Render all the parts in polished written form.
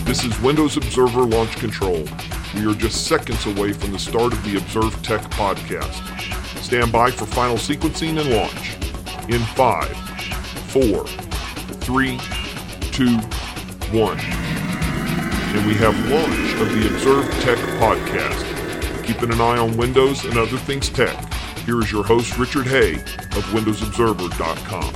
This is Windows Observer Launch Control. We are just seconds away from the start of the Observe Tech podcast. Stand by for final sequencing and launch. In 5, 4, 3, 2, 1. And we have launch of the Observe Tech podcast. Keeping an eye on Windows and other things tech. Here is your host, Richard Hay of WindowsObserver.com.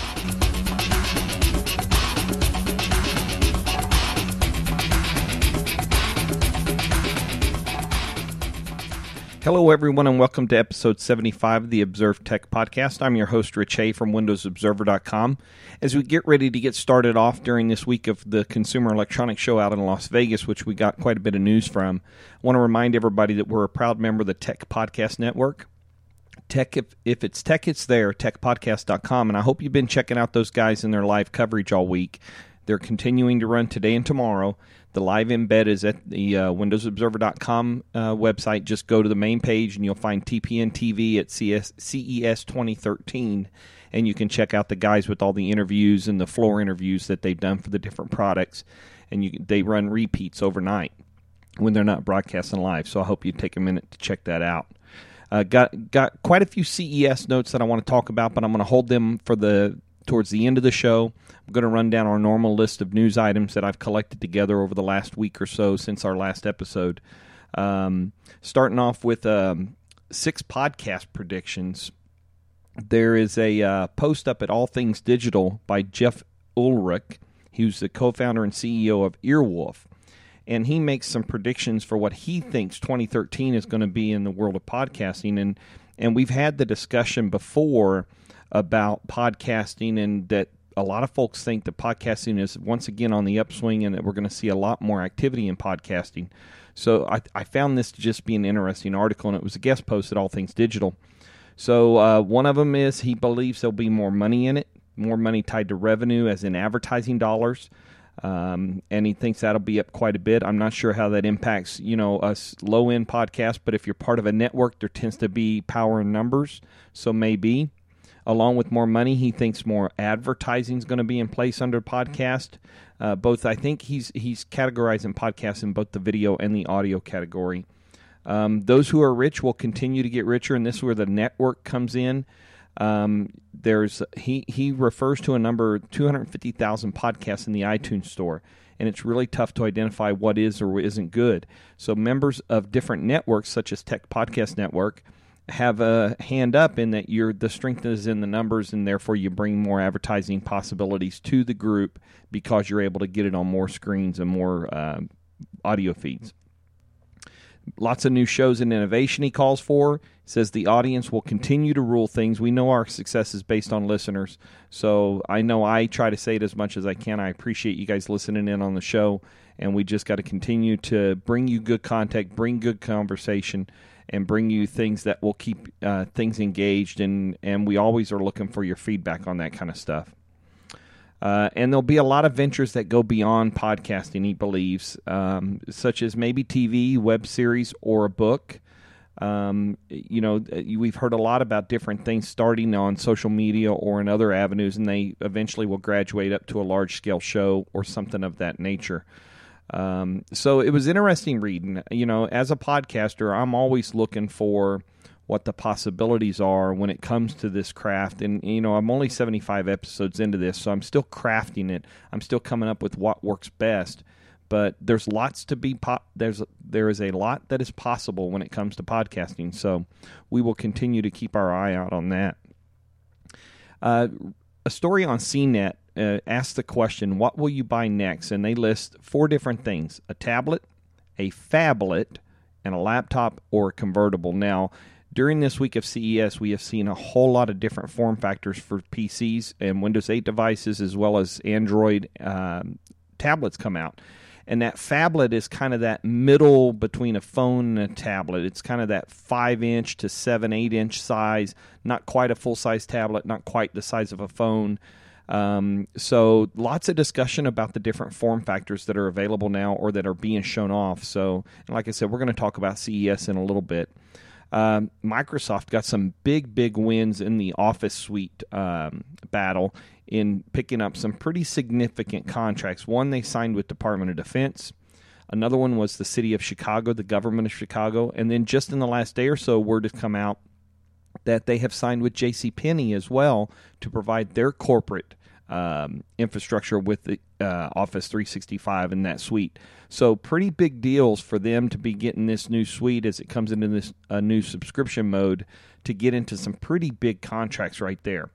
Hello, everyone, and welcome to episode 75 of the Observe Tech Podcast. I'm your host, Rich Hay from WindowsObserver.com. As we get ready to get started off during this week of the Consumer Electronics Show out in Las Vegas, which we got quite a bit of news from, I want to remind everybody that we're a proud member of the Tech Podcast Network. Tech, if it's tech, it's there, techpodcast.com, and I hope you've been checking out those guys in their live coverage all week. They're continuing to run today and tomorrow. The live embed is at the WindowsObserver.com website. Just go to the main page and you'll find TPN TV at CES 2013. And you can check out the guys with all the interviews and the floor interviews that they've done for the different products. And they run repeats overnight when they're not broadcasting live. So I hope you take a minute to check that out. Got quite a few CES notes that I want to talk about, but I'm going to hold them for towards the end of the show. I'm going to run down our normal list of news items that I've collected together over the last week or so since our last episode. Starting off with 6 podcast predictions. There is a post up at All Things Digital by Jeff Ulrich, who's the co-founder and CEO of Earwolf. And he makes some predictions for what he thinks 2013 is going to be in the world of podcasting. And we've had the discussion before about podcasting, and that a lot of folks think that podcasting is once again on the upswing and that we're going to see a lot more activity in podcasting. So I found this to just be an interesting article, and it was a guest post at All Things Digital. So one of them is he believes there'll be more money in it, more money tied to revenue as in advertising dollars. And he thinks that'll be up quite a bit. I'm not sure how that impacts, us low-end podcasts, but if you're part of a network, there tends to be power in numbers, so maybe. Along with more money, he thinks more advertising is going to be in place under podcast. Both, I think he's categorizing podcasts in both the video and the audio category. Those who are rich will continue to get richer, and this is where the network comes in. He refers to a number 250,000 podcasts in the iTunes store, and it's really tough to identify what is or isn't good. So members of different networks, such as Tech Podcast Network, have a hand up in that the strength is in the numbers, and therefore you bring more advertising possibilities to the group because you're able to get it on more screens and more audio feeds. Lots of new shows and innovation he calls for. Says the audience will continue to rule things. We know our success is based on listeners, so I know I try to say it as much as I can. I appreciate you guys listening in on the show, and we just got to continue to bring you good content, bring good conversation, and bring you things that will keep things engaged, and we always are looking for your feedback on that kind of stuff. And there'll be a lot of ventures that go beyond podcasting, he believes, such as maybe TV, web series, or a book. We've heard a lot about different things starting on social media or in other avenues, and they eventually will graduate up to a large-scale show or something of that nature. So it was interesting reading. As a podcaster, I'm always looking for what the possibilities are when it comes to this craft. And, I'm only 75 episodes into this, so I'm still crafting it. I'm still coming up with what works best. But there's lots to be there is a lot that is possible when it comes to podcasting. So we will continue to keep our eye out on that. A story on CNET asks the question, what will you buy next? And they list 4 different things: a tablet, a phablet, and a laptop or a convertible. Now, during this week of CES, we have seen a whole lot of different form factors for PCs and Windows 8 devices, as well as Android tablets come out. And that phablet is kind of that middle between a phone and a tablet. It's kind of that 5-inch to 8-inch size, not quite a full-size tablet, not quite the size of a phone. So lots of discussion about the different form factors that are available now or that are being shown off. So, and like I said, we're going to talk about CES in a little bit. Microsoft got some big wins in the Office Suite battle in picking up some pretty significant contracts. One they signed with Department of Defense. Another one was the city of Chicago, the government of Chicago. And then just in the last day or so, word has come out that they have signed with JCPenney as well to provide their corporate infrastructure with the Office 365 and that suite. So pretty big deals for them to be getting this new suite as it comes into this new subscription mode to get into some pretty big contracts right there.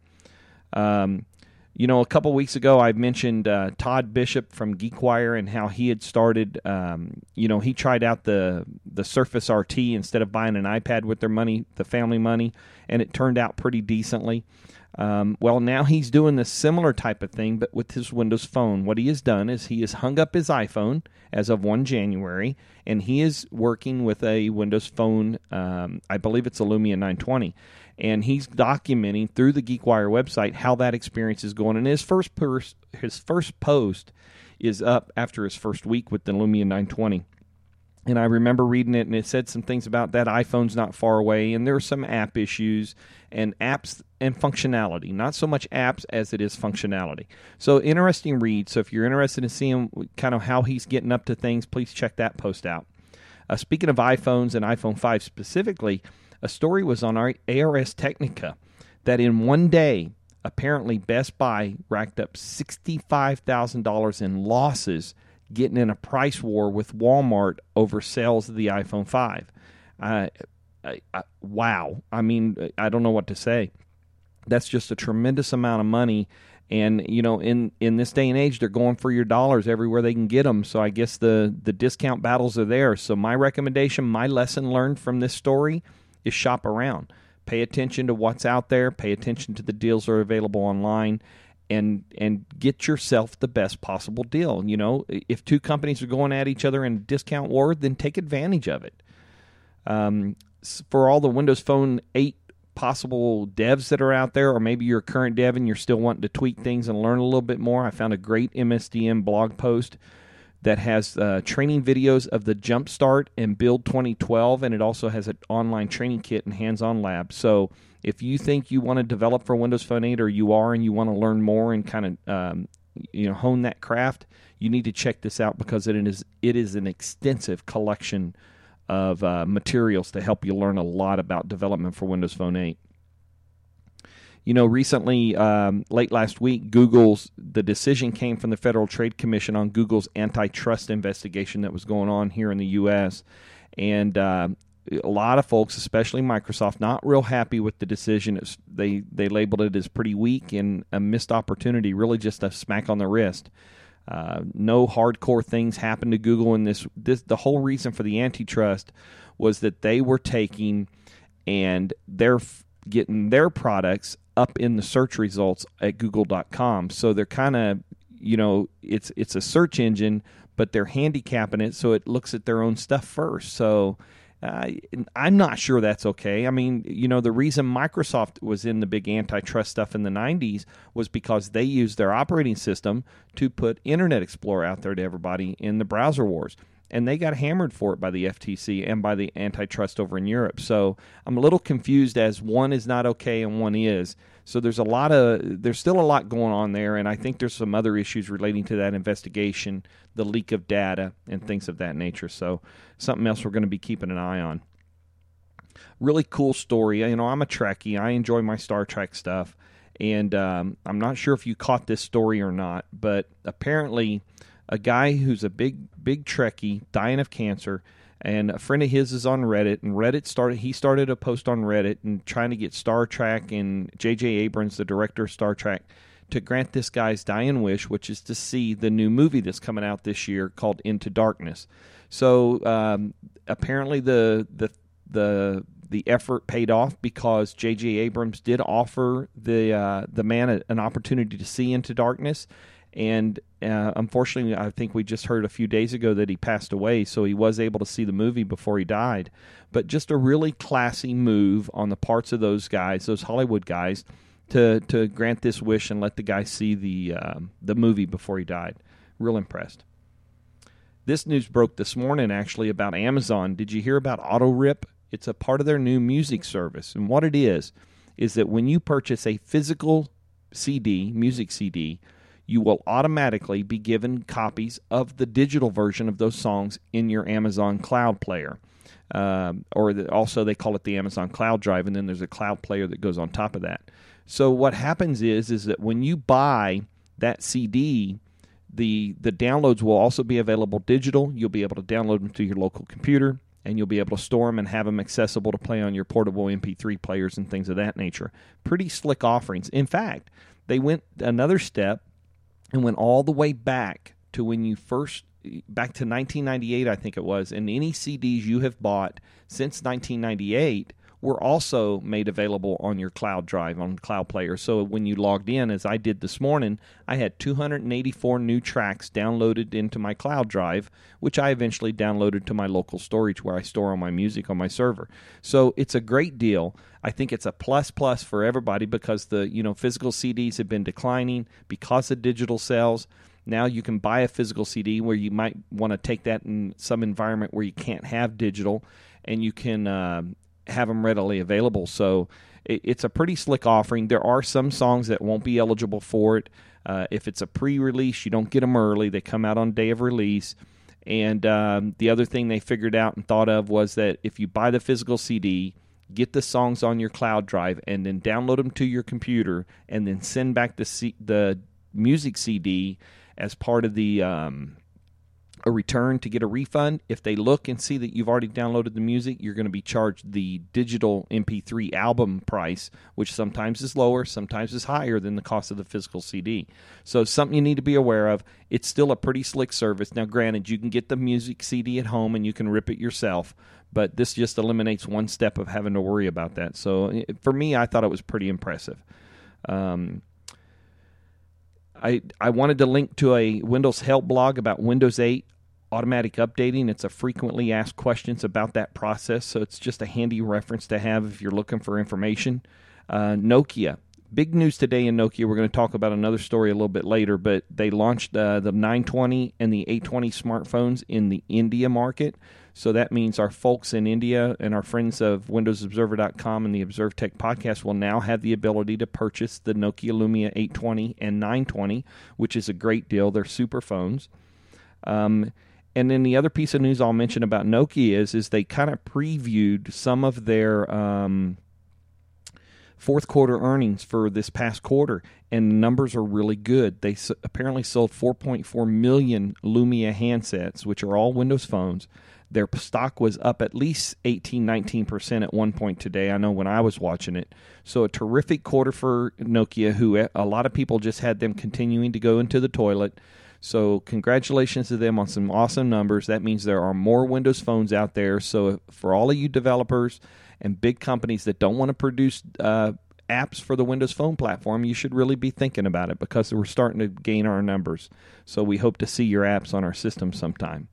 A couple weeks ago, I mentioned Todd Bishop from GeekWire and how he had started, he tried out the Surface RT instead of buying an iPad with their money, the family money, and it turned out pretty decently. Well, now he's doing the similar type of thing, but with his Windows Phone. What he has done is he has hung up his iPhone as of 1 January, and he is working with a Windows Phone, I believe it's a Lumia 920, and he's documenting through the GeekWire website how that experience is going. And his first post is up after his first week with the Lumia 920. And I remember reading it, and it said some things about that iPhone's not far away, and there are some app issues and apps and functionality. Not so much apps as it is functionality. So interesting read. So if you're interested in seeing kind of how he's getting up to things, please check that post out. Speaking of iPhones and iPhone 5 specifically, a story was on ARS Technica that in one day, apparently Best Buy racked up $65,000 in losses getting in a price war with Walmart over sales of the iPhone 5. Wow. I mean, I don't know what to say. That's just a tremendous amount of money. And, in this day and age, they're going for your dollars everywhere they can get them. So I guess the discount battles are there. So my recommendation, my lesson learned from this story is shop around. Pay attention to what's out there. Pay attention to the deals that are available online. And get yourself the best possible deal. If two companies are going at each other in a discount war, then take advantage of it. For all the Windows Phone 8 possible devs that are out there, or maybe you're a current dev and you're still wanting to tweak things and learn a little bit more, I found a great MSDN blog post that has training videos of the Jumpstart and Build 2012, and it also has an online training kit and hands-on lab. So if you think you want to develop for Windows Phone 8, or you are and you want to learn more and kind of hone that craft, you need to check this out because it is an extensive collection of materials to help you learn a lot about development for Windows Phone 8. Recently, late last week, the decision came from the Federal Trade Commission on Google's antitrust investigation that was going on here in the U.S., and a lot of folks, especially Microsoft, not real happy with the decision. They labeled it as pretty weak and a missed opportunity, really just a smack on the wrist. No hardcore things happened to Google in this. The whole reason for the antitrust was that they were taking and they're getting their products up in the search results at Google.com. So they're kind of, it's a search engine, but they're handicapping it so it looks at their own stuff first. So I'm not sure that's okay. I mean, the reason Microsoft was in the big antitrust stuff in the 90s was because they used their operating system to put Internet Explorer out there to everybody in the browser wars. And they got hammered for it by the FTC and by the antitrust over in Europe. So I'm a little confused as one is not okay and one is. So there's still a lot going on there, and I think there's some other issues relating to that investigation, the leak of data, and things of that nature. So something else we're going to be keeping an eye on. Really cool story. I'm a Trekkie. I enjoy my Star Trek stuff, and I'm not sure if you caught this story or not, but apparently a guy who's a big Trekkie dying of cancer, and a friend of his is on Reddit, and he started a post on Reddit and trying to get Star Trek and J.J. Abrams, the director of Star Trek, to grant this guy's dying wish, which is to see the new movie that's coming out this year called Into Darkness. So apparently the effort paid off because J.J. Abrams did offer the man an opportunity to see Into Darkness. And unfortunately, I think we just heard a few days ago that he passed away, so he was able to see the movie before he died. But just a really classy move on the parts of those guys, those Hollywood guys, to grant this wish and let the guy see the movie before he died. Real impressed. This news broke this morning, actually, about Amazon. Did you hear about AutoRip? It's a part of their new music service. And what it is that when you purchase a physical CD, music CD, you will automatically be given copies of the digital version of those songs in your Amazon Cloud Player. Also, they call it the Amazon Cloud Drive, and then there's a Cloud Player that goes on top of that. So what happens is that when you buy that CD, the downloads will also be available digital. You'll be able to download them to your local computer, and you'll be able to store them and have them accessible to play on your portable MP3 players and things of that nature. Pretty slick offerings. In fact, they went another step and went all the way back to when you back to 1998, I think it was, and any CDs you have bought since 1998 were also made available on your cloud drive, on Cloud Player. So when you logged in, as I did this morning, I had 284 new tracks downloaded into my cloud drive, which I eventually downloaded to my local storage where I store all my music on my server. So it's a great deal. I think it's a plus for everybody because the physical CDs have been declining because of digital sales. Now you can buy a physical CD where you might want to take that in some environment where you can't have digital, and you can have them readily available. So it's a pretty slick offering. There are some songs that won't be eligible for it. If it's a pre-release, you don't get them early. They come out on day of release. And the other thing they figured out and thought of was that if you buy the physical CD, get the songs on your cloud drive, and then download them to your computer, and then send back the music CD as part of the a return to get a refund. If they look and see that you've already downloaded the music, you're going to be charged the digital MP3 album price, which sometimes is lower, sometimes is higher than the cost of the physical CD. So something you need to be aware of. It's still a pretty slick service. Now, granted, you can get the music CD at home and you can rip it yourself, but this just eliminates one step of having to worry about that. So for me, I thought it was pretty impressive. I wanted to link to a Windows help blog about Windows 8 automatic updating. It's a frequently asked questions about that process, so it's just a handy reference to have if you're looking for information. Nokia. Big news today in Nokia. We're going to talk about another story a little bit later, but they launched the 920 and the 820 smartphones in the India market. So that means our folks in India and our friends of WindowsObserver.com and the Observe Tech podcast will now have the ability to purchase the Nokia Lumia 820 and 920, which is a great deal. They're super phones. And then the other piece of news I'll mention about Nokia is they kind of previewed some of their fourth quarter earnings for this past quarter, and the numbers are really good. They apparently sold 4.4 million Lumia handsets, which are all Windows phones. Their stock was up at least 18-19% at one point today. I know when I was watching it. So a terrific quarter for Nokia, who a lot of people just had them continuing to go into the toilet. So congratulations to them on some awesome numbers. That means there are more Windows phones out there. So for all of you developers and big companies that don't want to produce apps for the Windows Phone platform, you should really be thinking about it because we're starting to gain our numbers. So we hope to see your apps on our system sometime.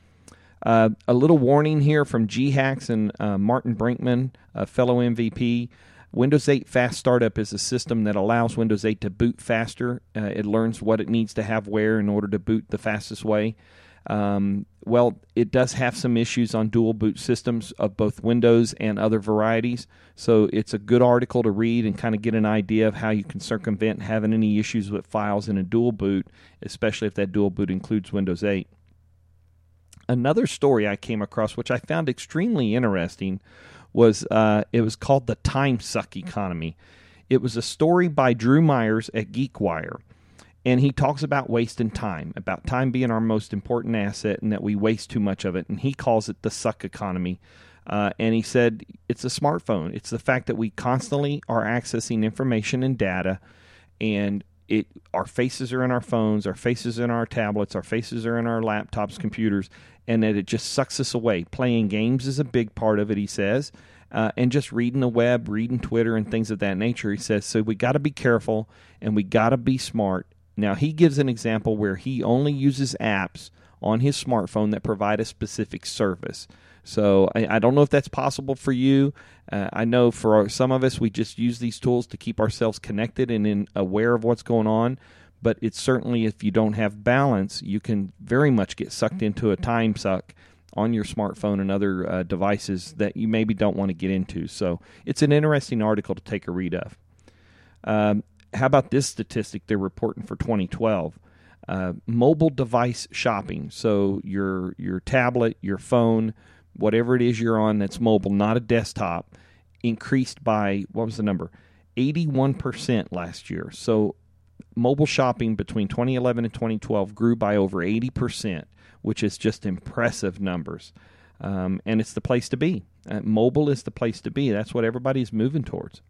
A little warning here from GHacks and Martin Brinkman, a fellow MVP. Windows 8 Fast Startup is a system that allows Windows 8 to boot faster. It learns what it needs to have where in order to boot the fastest way. Well, it does have some issues on dual boot systems of both Windows and other varieties. So it's a good article to read and kind of get an idea of how you can circumvent having any issues with files in a dual boot, especially if that dual boot includes Windows 8. Another story I came across, which I found extremely interesting, was it was called the Time Suck Economy. It was a story by Drew Myers at GeekWire, and he talks about wasting time, about time being our most important asset and that we waste too much of it, and he calls it the suck economy. And he said it's a smartphone. It's the fact that we constantly are accessing information and data, and our faces are in our phones, our faces are in our tablets, our faces are in our laptops, computers, and that it just sucks us away. Playing games is a big part of it, he says, and just reading the web, reading Twitter, and things of that nature, he says. So we got to be careful, and we got to be smart. Now, he gives an example where he only uses apps on his smartphone that provide a specific service. So I don't know if that's possible for you. I know for some of us, we just use these tools to keep ourselves connected and aware of what's going on. But it's certainly, if you don't have balance, you can very much get sucked into a time suck on your smartphone and other devices that you maybe don't want to get into. So it's an interesting article to take a read of. How about this statistic they're reporting for 2012? Mobile device shopping. So your tablet, your phone, whatever it is you're on that's mobile, not a desktop, increased by, what was the number? 81% last year. So mobile shopping between 2011 and 2012 grew by over 80%, which is just impressive numbers. And it's the place to be. Mobile is the place to be. That's what everybody's moving towards.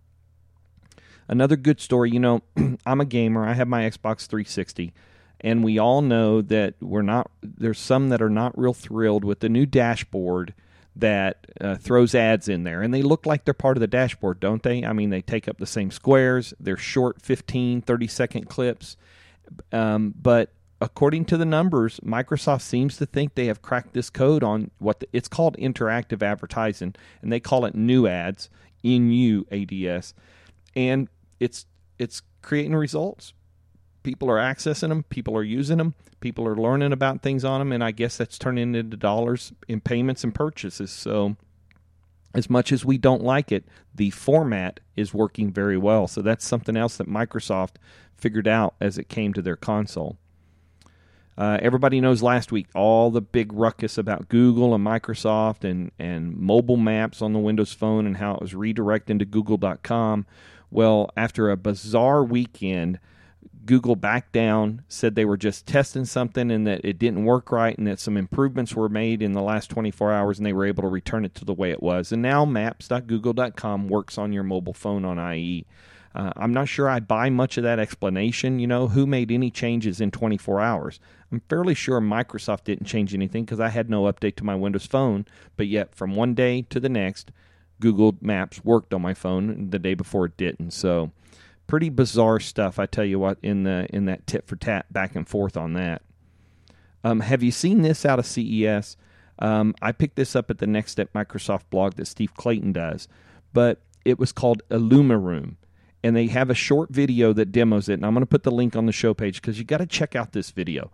Another good story, I'm a gamer. I have my Xbox 360, and we all know that there's some that are not real thrilled with the new dashboard that throws ads in there. And they look like they're part of the dashboard, don't they? I mean, they take up the same squares. They're short 15, 30-second clips. But according to the numbers, Microsoft seems to think they have cracked this code on it's called interactive advertising, and they call it new ads, NU ADS. And it's creating results. People are accessing them. People are using them. People are learning about things on them, and I guess that's turning into dollars in payments and purchases. So as much as we don't like it, the format is working very well. So that's something else that Microsoft figured out as it came to their console. Everybody knows last week all the big ruckus about Google and Microsoft and mobile maps on the Windows Phone and how it was redirecting to Google.com. Well, after a bizarre weekend, Google backed down, said they were just testing something and that it didn't work right and that some improvements were made in the last 24 hours and they were able to return it to the way it was. And now maps.google.com works on your mobile phone on IE. I'm not sure I buy much of that explanation. Who made any changes in 24 hours? I'm fairly sure Microsoft didn't change anything because I had no update to my Windows Phone. But yet, from one day to the next, Google Maps worked on my phone. The day before it didn't. So, pretty bizarre stuff, I tell you what, in that tit for tat back and forth on that. Have you seen this out of CES? I picked this up at the Next Step Microsoft blog that Steve Clayton does, but it was called IllumiRoom. And they have a short video that demos it, and I'm going to put the link on the show page because you got to check out this video.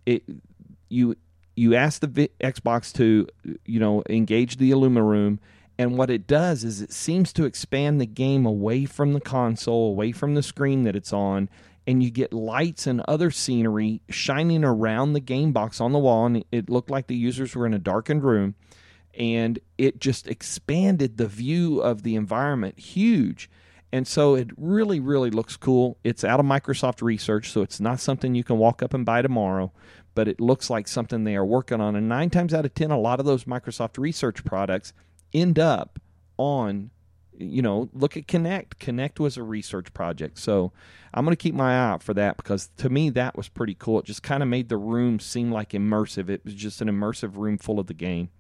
You ask the Xbox to engage the IllumiRoom, and what it does is it seems to expand the game away from the console, away from the screen that it's on, and you get lights and other scenery shining around the game box on the wall, and it looked like the users were in a darkened room, and it just expanded the view of the environment huge. And so it really, really looks cool. It's out of Microsoft Research, so it's not something you can walk up and buy tomorrow, but it looks like something they are working on. And 9 times out of 10, a lot of those Microsoft Research products end up on, look at Kinect. Kinect was a research project. So I'm going to keep my eye out for that because to me that was pretty cool. It just kind of made the room seem like immersive. It was just an immersive room full of the game.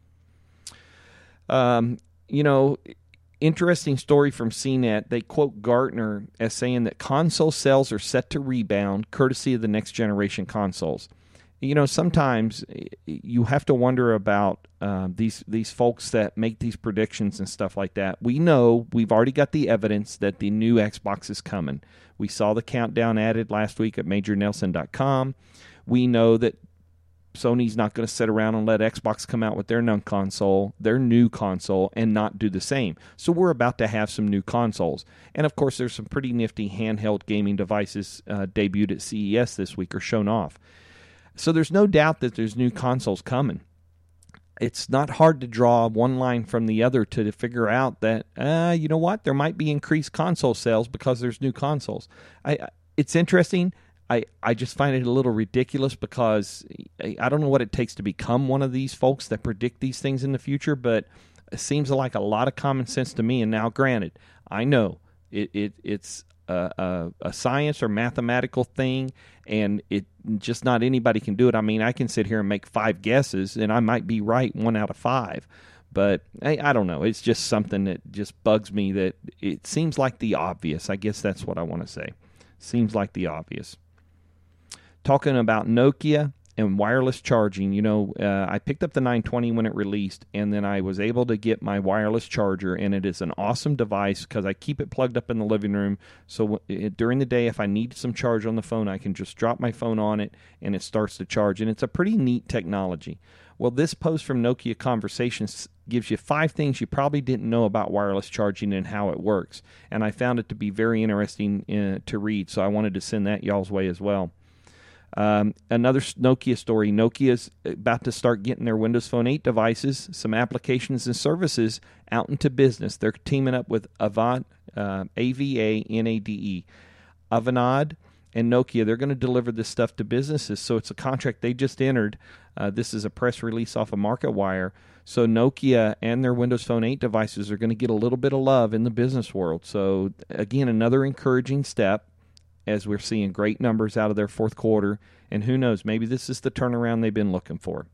Interesting story from CNET. They quote Gartner as saying that console sales are set to rebound courtesy of the next generation consoles. Sometimes you have to wonder about these folks that make these predictions and stuff like that. We know we've already got the evidence that the new Xbox is coming. We saw the countdown added last week at MajorNelson.com. We know that Sony's not going to sit around and let Xbox come out with their new console, and not do the same. So we're about to have some new consoles. And, of course, there's some pretty nifty handheld gaming devices debuted at CES this week or shown off. So there's no doubt that there's new consoles coming. It's not hard to draw one line from the other to figure out that, you know what, there might be increased console sales because there's new consoles. It's interesting. I just find it a little ridiculous because I don't know what it takes to become one of these folks that predict these things in the future, but it seems like a lot of common sense to me. And now, granted, I know it's a science or mathematical thing, and it just not anybody can do it. I mean, I can sit here and make 5 guesses, and I might be right 1 out of 5. But I don't know. It's just something that just bugs me that it seems like the obvious. I guess that's what I want to say. Seems like the obvious. Talking about Nokia, and wireless charging. I picked up the 920 when it released, and then I was able to get my wireless charger, and it is an awesome device because I keep it plugged up in the living room. So during the day, if I need some charge on the phone, I can just drop my phone on it, and it starts to charge. And it's a pretty neat technology. Well, this post from Nokia Conversations gives you 5 things you probably didn't know about wireless charging and how it works. And I found it to be very interesting to read, so I wanted to send that y'all's way as well. Another Nokia story. Nokia's about to start getting their Windows Phone 8 devices, some applications and services out into business. They're teaming up with Avanade, Avanade, Avanade, and Nokia. They're going to deliver this stuff to businesses. So it's a contract they just entered. This is a press release off of MarketWire. So Nokia and their Windows Phone 8 devices are going to get a little bit of love in the business world. So again, another encouraging step, as we're seeing great numbers out of their fourth quarter. And who knows, maybe this is the turnaround they've been looking for.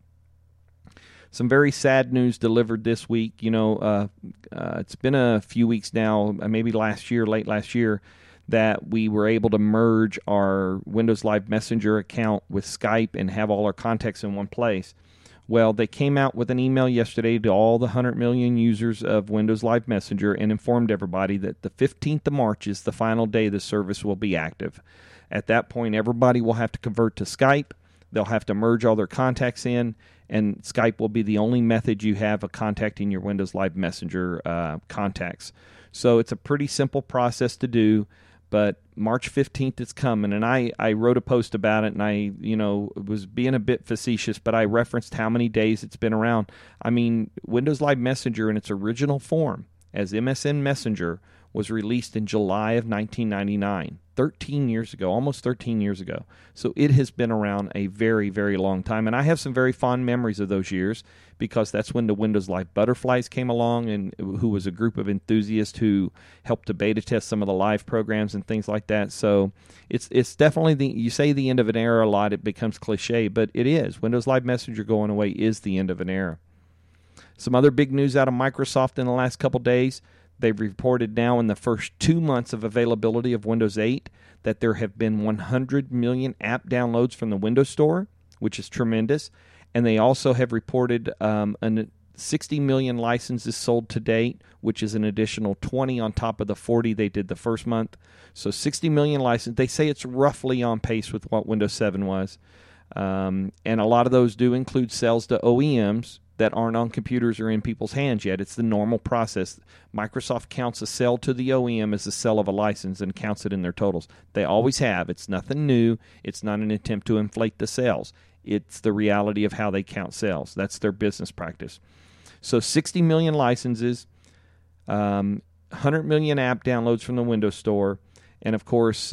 Some very sad news delivered this week. It's been a few weeks now, maybe late last year, that we were able to merge our Windows Live Messenger account with Skype and have all our contacts in one place. Well, they came out with an email yesterday to all the 100 million users of Windows Live Messenger and informed everybody that the 15th of March is the final day the service will be active. At that point, everybody will have to convert to Skype. They'll have to merge all their contacts in, and Skype will be the only method you have of contacting your Windows Live Messenger contacts. So it's a pretty simple process to do. But March 15th is coming, and I wrote a post about it, and I was being a bit facetious, but I referenced how many days it's been around. I mean, Windows Live Messenger in its original form as MSN Messenger was released in July of 1999, 13 years ago, almost 13 years ago. So it has been around a very, very long time, and I have some very fond memories of those years because that's when the Windows Live Butterflies came along, and who was a group of enthusiasts who helped to beta test some of the live programs and things like that. So it's definitely you say the end of an era a lot, it becomes cliche, but it is. Windows Live Messenger going away is the end of an era. Some other big news out of Microsoft in the last couple days. They've reported now in the first 2 months of availability of Windows 8 that there have been 100 million app downloads from the Windows Store, which is tremendous. And they also have reported 60 million licenses sold to date, which is an additional 20 on top of the 40 they did the first month. So 60 million licenses. They say it's roughly on pace with what Windows 7 was. And a lot of those do include sales to OEMs that aren't on computers or in people's hands yet. It's the normal process. Microsoft counts a sale to the OEM as a sale of a license and counts it in their totals. They always have. It's nothing new. It's not an attempt to inflate the sales. It's the reality of how they count sales. That's their business practice. So 60 million licenses, 100 million app downloads from the Windows Store, and of course,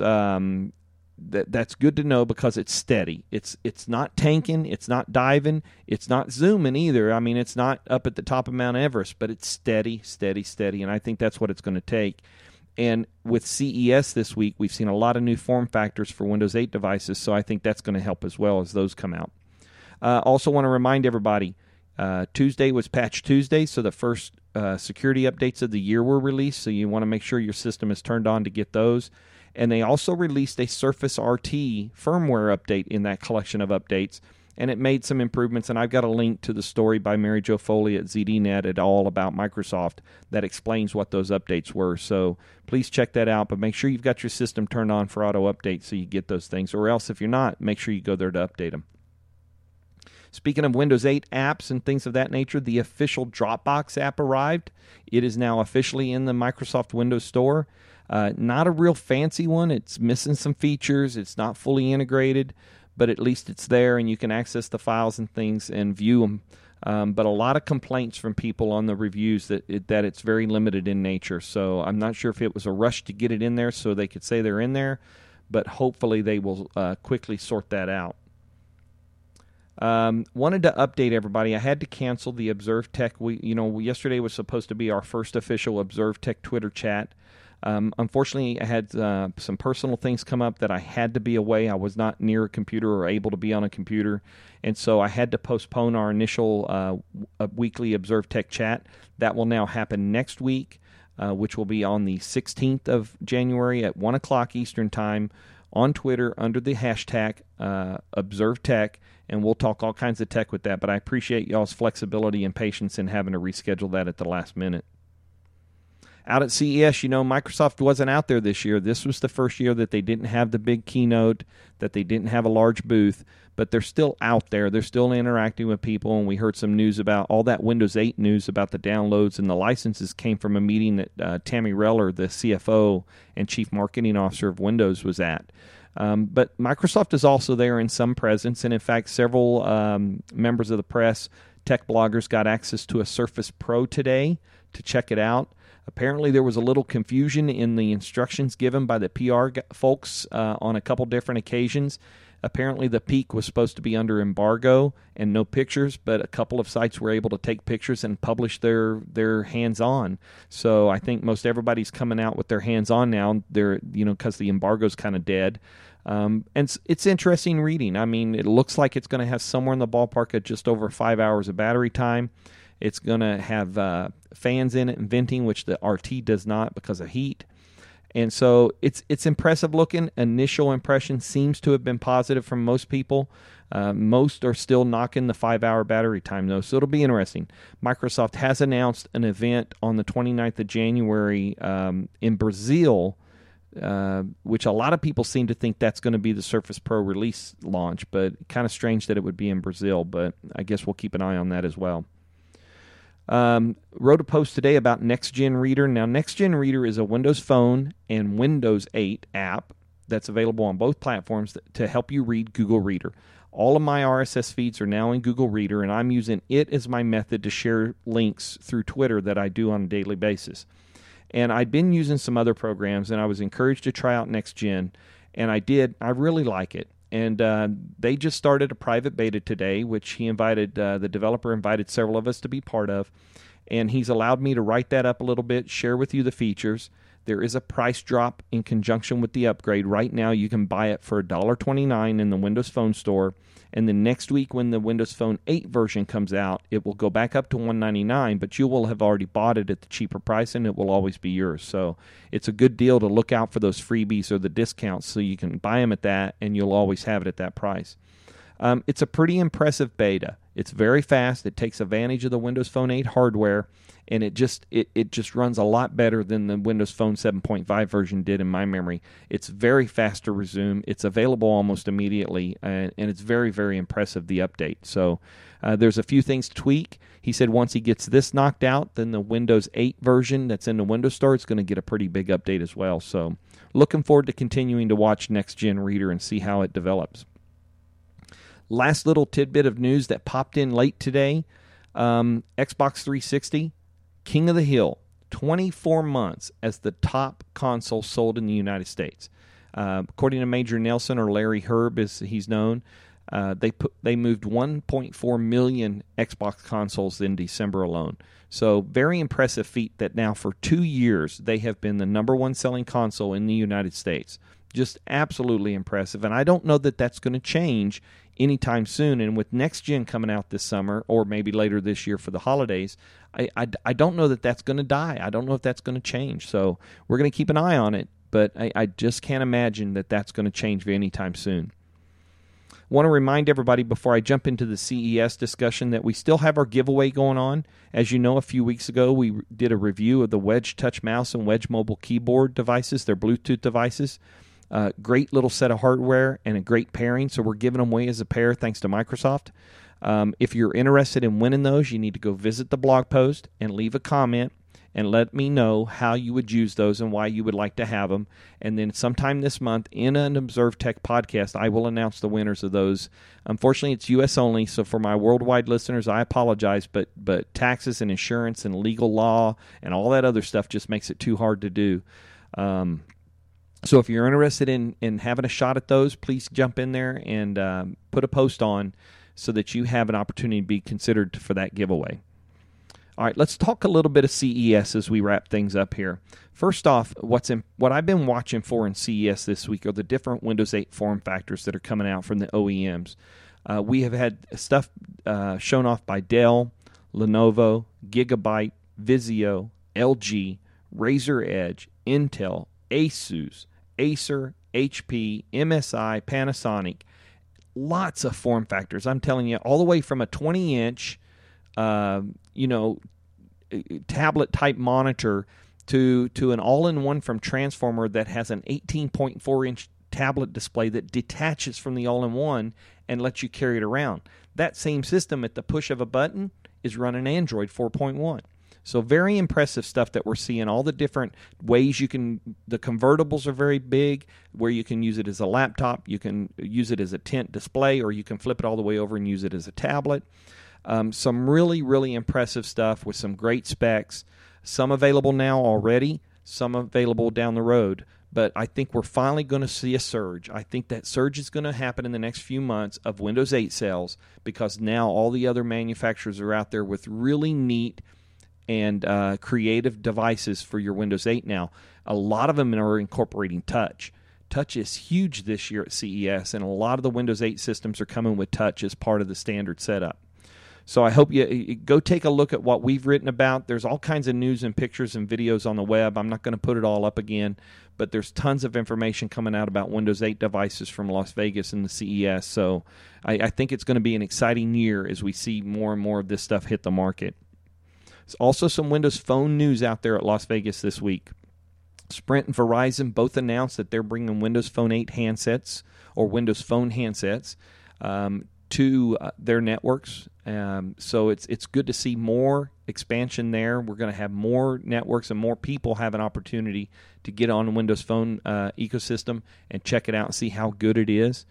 that's good to know because it's steady. It's not tanking, it's not diving, it's not zooming either. I mean, it's not up at the top of Mount Everest, but it's steady, steady, steady, and I think that's what it's going to take. And with CES this week, we've seen a lot of new form factors for Windows 8 devices, so I think that's going to help as well as those come out. Also want to remind everybody, Tuesday was Patch Tuesday, so the first security updates of the year were released, so you want to make sure your system is turned on to get those. And they also released a Surface RT firmware update in that collection of updates, and it made some improvements. And I've got a link to the story by Mary Jo Foley at ZDNet at All About Microsoft that explains what those updates were. So please check that out, but make sure you've got your system turned on for auto updates so you get those things. Or else, if you're not, make sure you go there to update them. Speaking of Windows 8 apps and things of that nature, the official Dropbox app arrived. It is now officially in the Microsoft Windows Store. Not a real fancy one. It's missing some features. It's not fully integrated, but at least it's there and you can access the files and things and view them. But a lot of complaints from people on the reviews that it's very limited in nature. So I'm not sure if it was a rush to get it in there so they could say they're in there, but hopefully they will quickly sort that out. Wanted to update everybody. I had to cancel the Observe Tech. Yesterday was supposed to be our first official Observe Tech Twitter chat. Unfortunately, I had some personal things come up that I had to be away. I was not near a computer or able to be on a computer, and so I had to postpone our initial weekly Observe Tech chat. That will now happen next week. which will be on the 16th of January at 1 o'clock Eastern Time on Twitter under the hashtag ObserveTech, and we'll talk all kinds of tech with that. But I appreciate y'all's flexibility and patience in having to reschedule that at the last minute. Out at CES, Microsoft wasn't out there this year. This was the first year that they didn't have the big keynote, that they didn't have a large booth, but they're still out there. They're still interacting with people, and we heard some news about all that Windows 8 news about the downloads and the licenses came from a meeting that Tammy Reller, the CFO and Chief Marketing Officer of Windows, was at. But Microsoft is also there in some presence, and in fact, several members of the press, tech bloggers, got access to a Surface Pro today to check it out. Apparently, there was a little confusion in the instructions given by the PR folks on a couple different occasions. Apparently, the Peak was supposed to be under embargo and no pictures, but a couple of sites were able to take pictures and publish their hands-on. So I think most everybody's coming out with their hands-on now. They're because the embargo's kind of dead. And it's interesting reading. I mean, it looks like it's going to have somewhere in the ballpark of just over 5 hours of battery time. It's going to have fans in it and venting, which the RT does not because of heat. And so it's impressive looking. Initial impression seems to have been positive from most people. Most are still knocking the 5-hour battery time, though, so it'll be interesting. Microsoft has announced an event on the 29th of January in Brazil, which a lot of people seem to think that's going to be the Surface Pro release launch, but kind of strange that it would be in Brazil, but I guess we'll keep an eye on that as well. Wrote a post today about NextGen Reader. Now, NextGen Reader is a Windows Phone and Windows 8 app that's available on both platforms to help you read Google Reader. All of my RSS feeds are now in Google Reader, and I'm using it as my method to share links through Twitter that I do on a daily basis. And I'd been using some other programs, and I was encouraged to try out NextGen, and I did. I really like it. And they just started a private beta today, which he invited, the developer invited several of us to be part of. And he's allowed me to write that up a little bit, share with you the features. There is a price drop in conjunction with the upgrade. Right now, you can buy it for $1.29 in the Windows Phone store. And then next week, when the Windows Phone 8 version comes out, it will go back up to $199, but you will have already bought it at the cheaper price, and it will always be yours. So it's a good deal to look out for those freebies or the discounts so you can buy them at that, and you'll always have it at that price. It's a pretty impressive beta. It's very fast. It takes advantage of the Windows Phone 8 hardware, and it just runs a lot better than the Windows Phone 7.5 version did in my memory. It's very fast to resume. It's available almost immediately, and it's very, very impressive, the update. So there's a few things to tweak. He said once he gets this knocked out, then the Windows 8 version that's in the Windows Store is going to get a pretty big update as well. So looking forward to continuing to watch NextGen Reader and see how it develops. Last little tidbit of news that popped in late today, Xbox 360, King of the Hill, 24 months as the top console sold in the United States. According to Major Nelson, or Larry Herb as he's known, they moved 1.4 million Xbox consoles in December alone. So very impressive feat that now for 2 years they have been the number one selling console in the United States. Just absolutely impressive. And I don't know that that's going to change anytime soon. And with Next Gen coming out this summer, or maybe later this year for the holidays, I don't know that that's going to die. I don't know if that's going to change. So we're going to keep an eye on it, but I just can't imagine that that's going to change anytime soon. I want to remind everybody before I jump into the CES discussion that we still have our giveaway going on. As you know, a few weeks ago we did a review of the Wedge Touch Mouse and Wedge Mobile Keyboard devices. They're Bluetooth devices. Great little set of hardware and a great pairing, so we're giving them away as a pair thanks to Microsoft. If you're interested in winning those, you need to go visit the blog post and leave a comment and let me know how you would use those and why you would like to have them. And then sometime this month in an Observe Tech podcast, I will announce the winners of those. Unfortunately, it's U.S. only, so for my worldwide listeners, I apologize, but taxes and insurance and legal law and all that other stuff just makes it too hard to do. So if you're interested in having a shot at those, please jump in there and put a post on so that you have an opportunity to be considered for that giveaway. All right, let's talk a little bit of CES as we wrap things up here. First off, what I've been watching for in CES this week are the different Windows 8 form factors that are coming out from the OEMs. We have had stuff shown off by Dell, Lenovo, Gigabyte, Vizio, LG, Razer Edge, Intel, Asus, Acer, HP, MSI, Panasonic. Lots of form factors. I'm telling you, all the way from a 20-inch, tablet-type monitor to an all-in-one from Transformer that has an 18.4-inch tablet display that detaches from the all-in-one and lets you carry it around. That same system, at the push of a button, is running Android 4.1. So very impressive stuff that we're seeing. All the different ways you can, the convertibles are very big, where you can use it as a laptop, you can use it as a tent display, or you can flip it all the way over and use it as a tablet. Some really, really impressive stuff with some great specs. Some available now already, some available down the road. But I think we're finally going to see a surge. I think that surge is going to happen in the next few months of Windows 8 sales, because now all the other manufacturers are out there with really neat and creative devices for your Windows 8 now. A lot of them are incorporating touch. Touch is huge this year at CES, and a lot of the Windows 8 systems are coming with touch as part of the standard setup. So I hope you go take a look at what we've written about. There's all kinds of news and pictures and videos on the web. I'm not going to put it all up again, but there's tons of information coming out about Windows 8 devices from Las Vegas and the CES. So I think it's going to be an exciting year as we see more and more of this stuff hit the market. There's also some Windows Phone news out there at Las Vegas this week. Sprint and Verizon both announced that they're bringing Windows Phone 8 handsets, or Windows Phone handsets, to their networks. So it's good to see more expansion there. We're going to have more networks and more people have an opportunity to get on the Windows Phone ecosystem and check it out and see how good it is.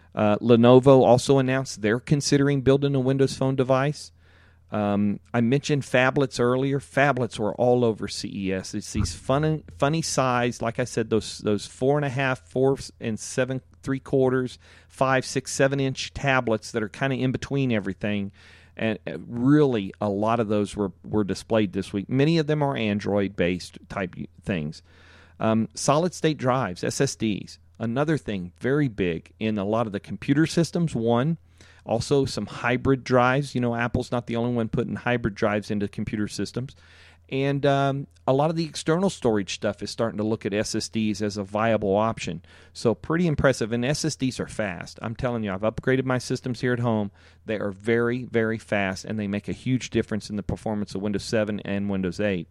Lenovo also announced they're considering building a Windows Phone device. I mentioned phablets earlier. Phablets were all over CES. It's these funny size, like I said, those 4.5, 4 and 7 3/4, 5, 6, 7-inch tablets that are kind of in between everything. And really, a lot of those were displayed this week. Many of them are Android-based type things. Solid-state drives, SSDs, another thing very big in a lot of the computer systems, one. Also, some hybrid drives. You know, Apple's not the only one putting hybrid drives into computer systems. And a lot of the external storage stuff is starting to look at SSDs as a viable option. So pretty impressive. And SSDs are fast. I'm telling you, I've upgraded my systems here at home. They are very, very fast, and they make a huge difference in the performance of Windows 7 and Windows 8.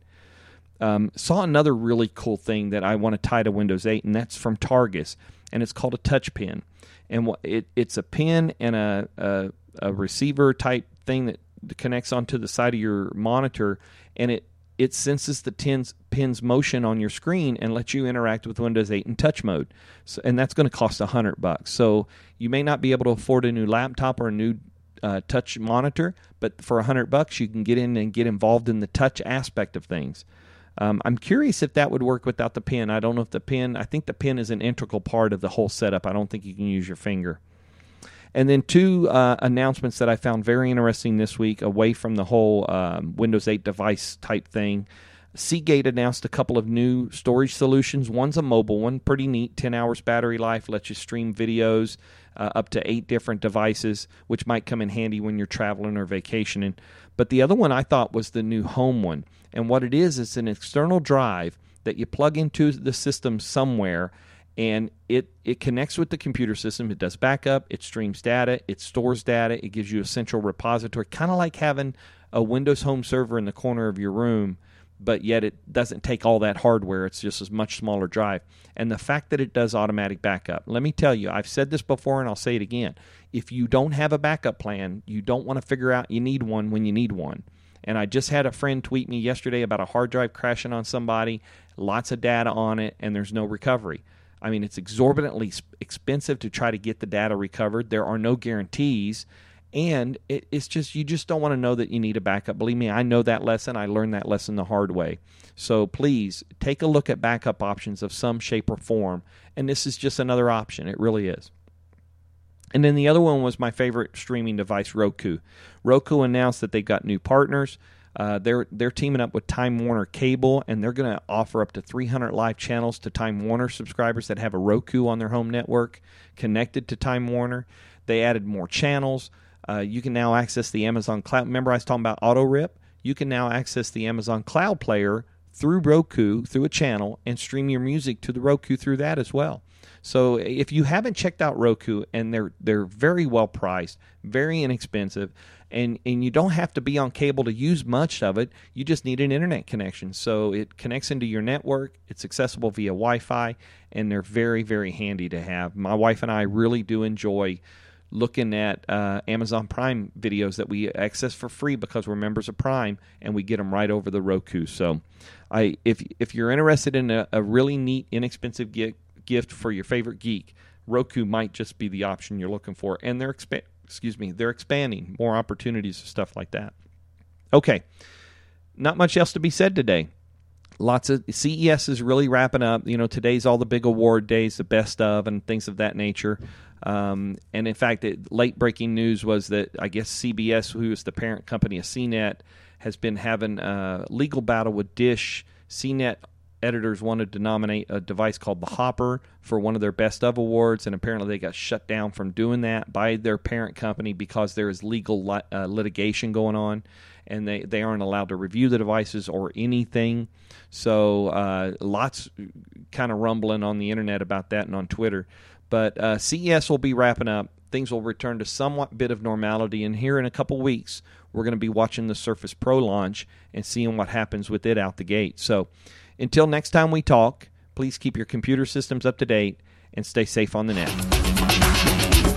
Saw another really cool thing that I want to tie to Windows 8, and that's from Targus, and it's called a touch pen. And it's a pen and a receiver type thing that connects onto the side of your monitor, and it senses the pen's motion on your screen and lets you interact with Windows 8 in touch mode. So, and that's going to cost $100. So you may not be able to afford a new laptop or a new touch monitor, but for $100 you can get in and get involved in the touch aspect of things. I'm curious if that would work without the pen. I don't know if the pen, I think the pen is an integral part of the whole setup. I don't think you can use your finger. And then two announcements that I found very interesting this week, away from the whole Windows 8 device type thing. Seagate announced a couple of new storage solutions. One's a mobile one, pretty neat, 10 hours battery life, lets you stream videos up to 8 different devices, which might come in handy when you're traveling or vacationing. But the other one I thought was the new home one. And what it is, it's an external drive that you plug into the system somewhere, and it connects with the computer system. It does backup, it streams data, it stores data, it gives you a central repository, kind of like having a Windows home server in the corner of your room, but yet it doesn't take all that hardware. It's just a much smaller drive. And the fact that it does automatic backup. Let me tell you, I've said this before and I'll say it again. If you don't have a backup plan, you don't want to figure out you need one when you need one. And I just had a friend tweet me yesterday about a hard drive crashing on somebody, lots of data on it, and there's no recovery. I mean, it's exorbitantly expensive to try to get the data recovered. There are no guarantees. And it's just, you just don't want to know that you need a backup. Believe me, I know that lesson. I learned that lesson the hard way. So please take a look at backup options of some shape or form. And this is just another option. It really is. And then the other one was my favorite streaming device, Roku. Roku announced that they've got new partners. They're teaming up with Time Warner Cable, and they're going to offer up to 300 live channels to Time Warner subscribers that have a Roku on their home network connected to Time Warner. They added more channels. You can now access the Amazon Cloud. Remember I was talking about AutoRip? You can now access the Amazon Cloud Player through Roku, through a channel, and stream your music to the Roku through that as well. So if you haven't checked out Roku, and they're very well priced, very inexpensive, and you don't have to be on cable to use much of it. You just need an internet connection. So it connects into your network. It's accessible via Wi-Fi, and they're very, very handy to have. My wife and I really do enjoy looking at Amazon Prime videos that we access for free because we're members of Prime, and we get them right over the Roku. So if you're interested in a really neat, inexpensive gift for your favorite geek, Roku might just be the option you're looking for. And they're expanding more opportunities and stuff like that. Okay, not much else to be said today. Lots of CES is really wrapping up. Today's all the big award days, the best of, and things of that nature. And in fact, late breaking news was that I guess CBS, who is the parent company of CNET, has been having a legal battle with Dish. CNET editors wanted to nominate a device called the Hopper for one of their best of awards, and apparently they got shut down from doing that by their parent company because there is legal litigation going on, and they aren't allowed to review the devices or anything. So lots kind of rumbling on the internet about that and on Twitter. But CES will be wrapping up. Things will return to somewhat bit of normality, and here in a couple weeks we're going to be watching the Surface Pro launch and seeing what happens with it out the gate. So until next time we talk, please keep your computer systems up to date and stay safe on the net.